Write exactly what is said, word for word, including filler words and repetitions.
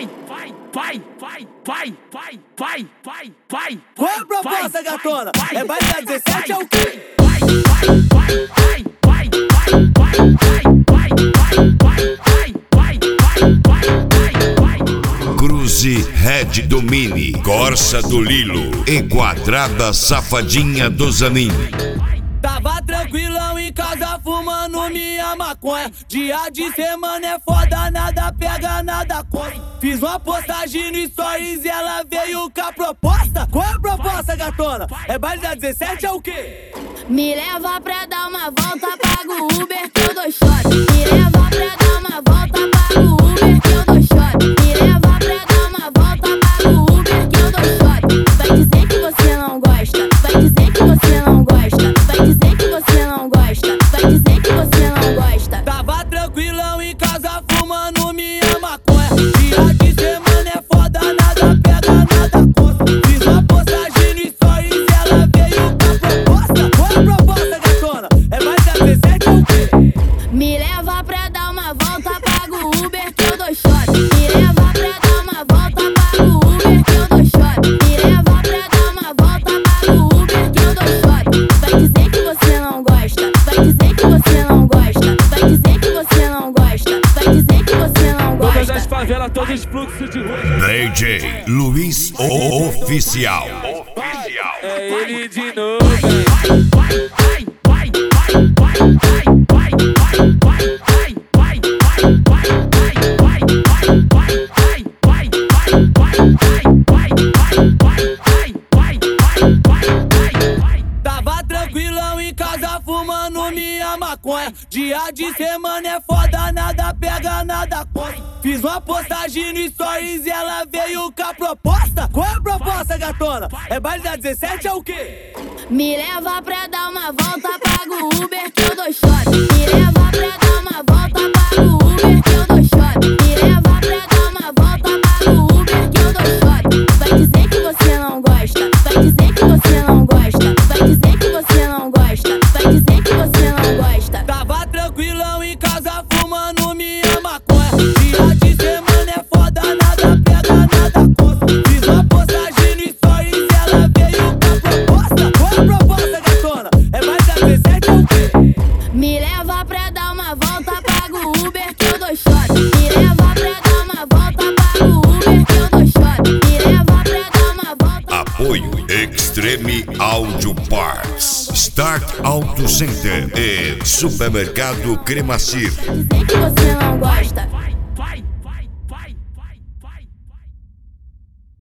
vai, vai, vai, vai, vai, vai, vai, vai, vai. Qual é a proposta, gatona? É baile da dezessete ou o quê? Vai, vai, vai, vai, vai, vai, vai, vai, vai, vai, vai, vai, vai, vai. Cruze Red Domini, Corsa do Lilo e Quadrada Safadinha do Zanin. Tava tranquilão em casa fumando minha maconha. Dia de semana é foda, nada pega, nada corre. Fiz uma postagem no Stories e ela veio com a proposta. Qual é a proposta, gatona? É baile da dezessete ou o quê? Me leva pra dar uma volta, pago o Uber que eu dou shot. Me leva pra dar uma volta, pago o Uber que eu dou shot. Me leva pra dar uma volta, pago o Uber que eu dou shot. Vai dizer que você não gosta, vai dizer que você não gosta, vai dizer que você não gosta, vai dizer que você não gosta. Tava tranquilão em casa fumando minha maconha. Dia de semana é foda, nada pega, nada conta. Fiz uma postagem no Stories e ela veio com a proposta. Qual é a proposta, gatona? É mais da dezessete ou o quê? Me leva pra dar uma volta, pago o Uber que eu dou shot. Me leva pra dar uma volta, pago o Uber que eu dou shot. Me leva pra dar uma volta, pago o Uber que eu dou shot. Vai dizer que você não gosta, vai dizer que você não gosta, vai dizer que você não gosta, vai dizer que você não gosta. Todas as favelas, todos os fluxos de rua. D J Luiz o Oficial. É ele de novo, hein? Vai, vai, vai, vai, vai, vai, vai, vai, vai, vai, vai, vai, vai, vai, vai, vai, vai, vai, vai, vai. Tava tranquilão em casa fumando minha maconha. Dia de semana é foda, nada pega, nada corre. Fiz uma postagem no Stories e ela veio com a proposta. Qual é a proposta, gatona? É baile da dezessete ou o quê? Me leva pra dar uma volta, pago o Uber que eu dou shot. Me leva pra dar uma volta, pago o Uber que eu dou shot. Me leva pra dar uma volta, pago o Uber que eu dou shot. Vai dizer que você não gosta, vai dizer que você não gosta, vai dizer que você não gosta, vai dizer que você não gosta. Tava tranquilão em casa fumando minha maconha. Dia de semana é foda, nada pega, nada conta. Fiz uma postagem no Stories e ela veio com a proposta. Qual é a proposta, gatona? É mais da dezessete ou o quê? Me leva pra dar uma volta, pago o Uber que eu dou shot. Me leva pra dar uma volta, pago o Uber que eu dou shot. Me leva pra dar uma volta. Apoio Extreme Audio Parts, Start Auto Center e Supermercado Cremacir. Vai dizer que você não gosta.